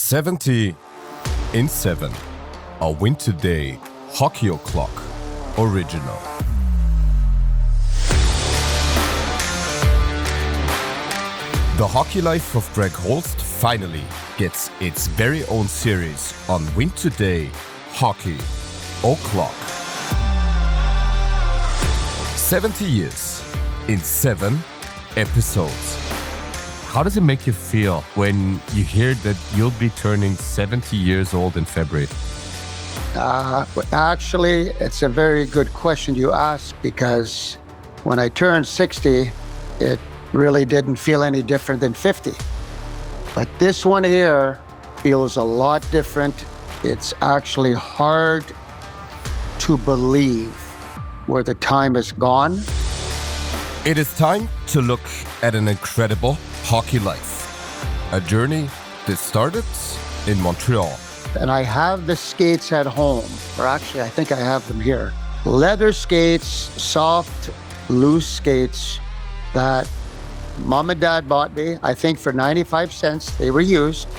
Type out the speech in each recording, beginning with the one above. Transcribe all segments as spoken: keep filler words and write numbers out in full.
seventy in seven. A Winter Day Hockey O'Clock original. The Hockey Life of Greg Holst finally gets its very own series on Winter Day Hockey O'Clock. seventy years in seven episodes. How does it make you feel when you hear that you'll be turning seventy years old in February? Uh, actually, it's a very good question you ask, because when I turned sixty, it really didn't feel any different than fifty. But this one here feels a lot different. It's actually hard to believe where the time has gone. It is time to look at an incredible hockey life. A journey that started in Montreal. And I have the skates at home, or actually I think I have them here. Leather skates, soft, loose skates that Mom and Dad bought me, I think for ninety-five cents. They were used.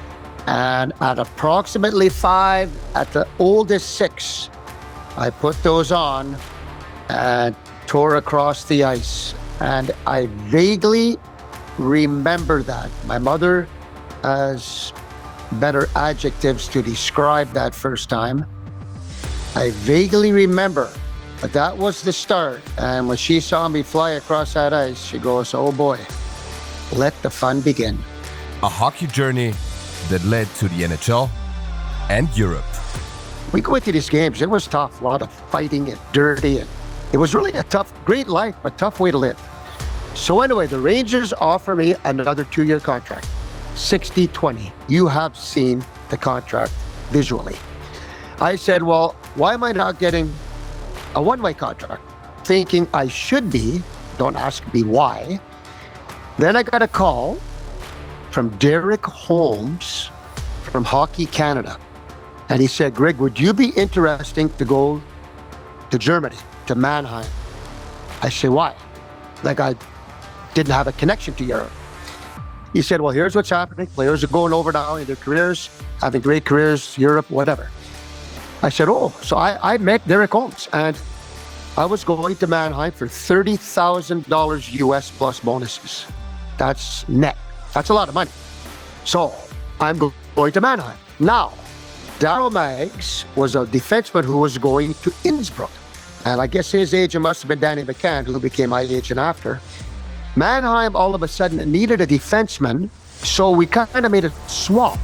And at approximately five, at the oldest six, I put those on and tore across the ice. And I vaguely remember that. My mother has better adjectives to describe that first time. I vaguely remember, but that was the start. And when she saw me fly across that ice, she goes, "Oh boy, let the fun begin." A hockey journey that led to the N H L and Europe. We go into these games, it was tough, a lot of fighting and dirty. And it was really a tough, great life, but tough way to live. So anyway, the Rangers offer me another two-year contract, sixty twenty. You have seen the contract visually. I said, well, why am I not getting a one-way contract? Thinking I should be, don't ask me why. Then I got a call from Derek Holmes from Hockey Canada. And he said, "Greg, would you be interested to go to Germany, to Mannheim?" I said, "Why?" Like I didn't have a connection to Europe. He said, "Well, here's what's happening. Players are going over now in their careers, having great careers, Europe, whatever." I said, "Oh," so I, I met Derek Holmes, and I was going to Mannheim for thirty thousand dollars U S plus bonuses. That's net. That's a lot of money. So I'm go- going to Mannheim. Now, Darryl Maggs was a defenseman who was going to Innsbruck. And I guess his agent must have been Danny McCann, who became my agent after. Mannheim all of a sudden needed a defenseman, so we kind of made a swap.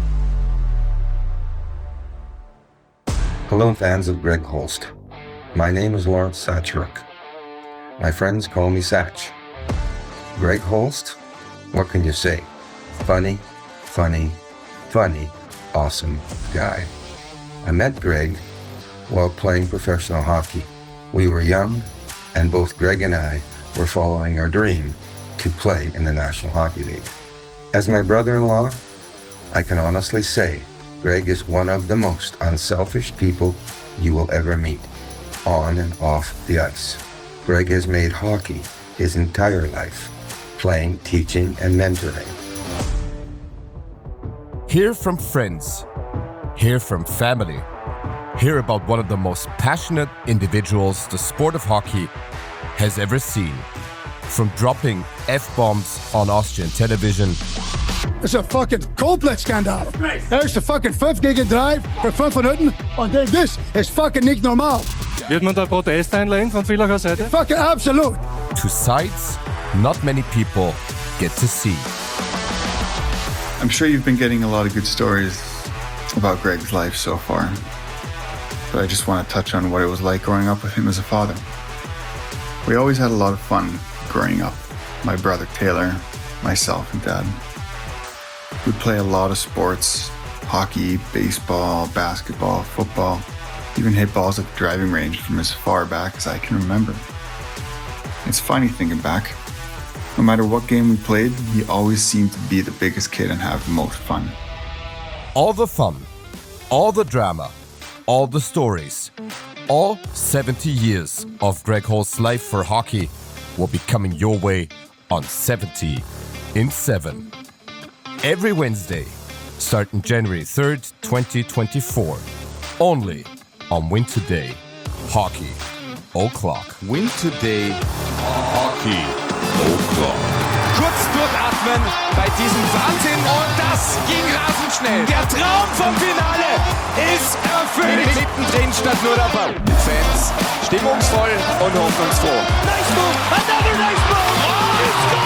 Hello, fans of Greg Holst. My name is Lawrence Satchrook. My friends call me Satch. Greg Holst, what can you say? Funny, funny, funny, awesome guy. I met Greg while playing professional hockey. We were young, and both Greg and I were following our dream to play in the National Hockey League. As my brother-in-law, I can honestly say Greg is one of the most unselfish people you will ever meet, on and off the ice. Greg has made hockey his entire life, playing, teaching, and mentoring. Hear from friends. Hear from family. Hear about one of the most passionate individuals the sport of hockey has ever seen. From dropping F-bombs on Austrian television. Het is een fucking compleet schandaal. Er is de fucking vijf gegen drive voor vijf minuten. En dit is fucking niet normaal. Wird man da Protest einlegen von Villacher Seite? Fucking absoluut. To sides not many people get to see. I'm sure you've been getting a lot of good stories about Greg's life so far. But I just want to touch on what it was like growing up with him as a father. We always had a lot of fun growing up. My brother Taylor, myself, and Dad. We'd play a lot of sports, hockey, baseball, basketball, football, even hit balls at the driving range from as far back as I can remember. It's funny thinking back. No matter what game we played, he always seemed to be the biggest kid and have the most fun. All the fun, all the drama, all the stories, all seventy years of Greg Holst's life for hockey will be coming your way on seventy in seven. Every Wednesday, starting January third, twenty twenty-four. Only on Win Today Hockey O'Clock. Win Today Hockey O'Clock. Kurz durchatmen bei diesem Wahnsinn und das ging rasend schnell. Der Traum vom Finale ist erfüllt. Mittendrin statt nur dabei. Fans stimmungsvoll und hoffnungsfroh. Nice move, another nice move. Oh,